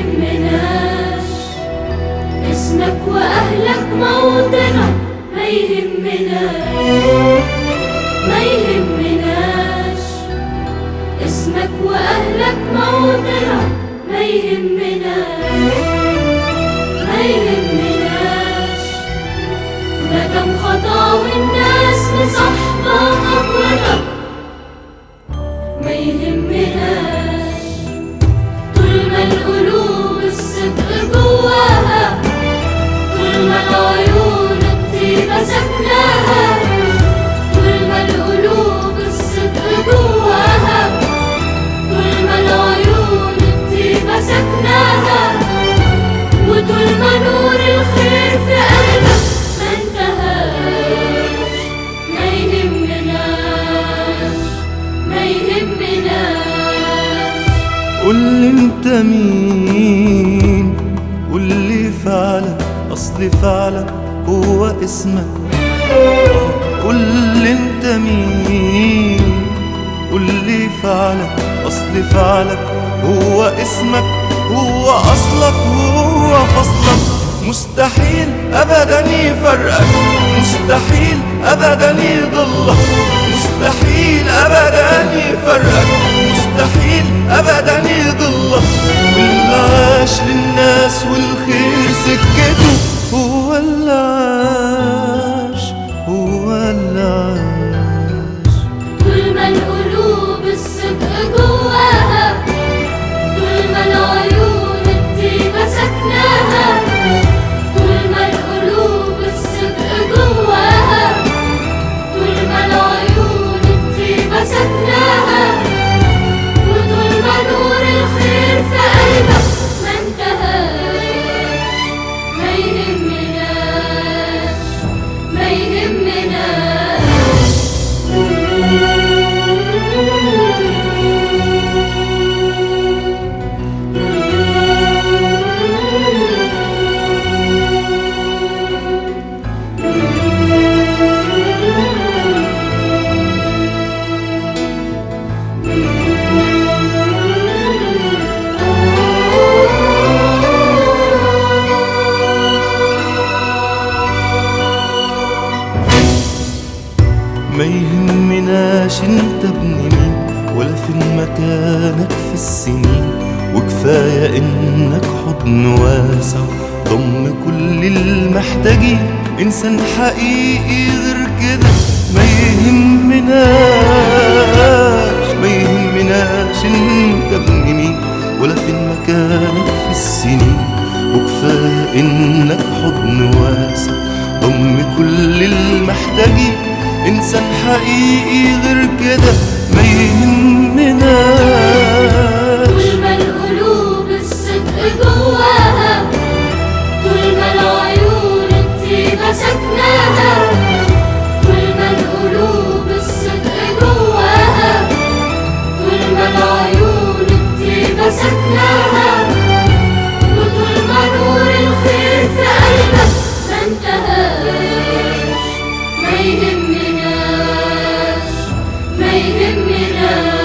يهمناش اسمك وأهلك موطنك، ما يهمناش ما يهمناش اسمك وأهلك موطنك، ما يهمناش ما يهمناش مادام خطاوي الناس مصاحبة خطوتك، ما يهمناش طول ما القلوب الصدق جواها، طول ما العيون الطيبة سكناها، طول ما القلوب الصدق جواها، طول ما العيون الطيبة سكناها، وطول ما نور الخير في قلبك ما انتهاش، ما يهمناش ما يهمناش. قولي انت مين، قولي فعلك اصل فعلك هو اسمك. قولي انت مين، قولي فعلك اصل فعلك هو اسمك، هو اصلك هو فصلك. مستحيل ابدا يفرقك، مستحيل ابدا يضلك، مستحيل ابدا يفرقك، مستحيل ابدا يضلك. واللي عاش للناس والخير سكته هو اللي عاش، هو اللي عاش. طول ما القلوب الصدق جواها، طول ما العيون الطيبة سكناها، طول ما القلوب الصدق جواها، طول ما العيون الطيبة سكناها، وطول ما نور الخير في قلبك ما انتهاش، ما يهمناش ما يهمناش. ما يهمناش انت ابن مين ولا فين مكانك في السنين، وكفاية انك حضن واسع ضم كل المحتاجين. انسان حقيقي غير كده ما يهمناش، ما يهمناش انت ابن مين ولا فين مكانك في السنين، وكفاية انك حضن واسع ضم كل المحتاجين. إنسان حقيقي غير كده ما يهمناش. طول ما القلوب الصدق جواها، طول ما العيون الطيبة سكناها، طول ما القلوب الصدق جواها، طول ما العيون الطيبة سكناها، وطول ما نور الخير في قلبك ما انتهاش، ما يهمناش ما يهمناش.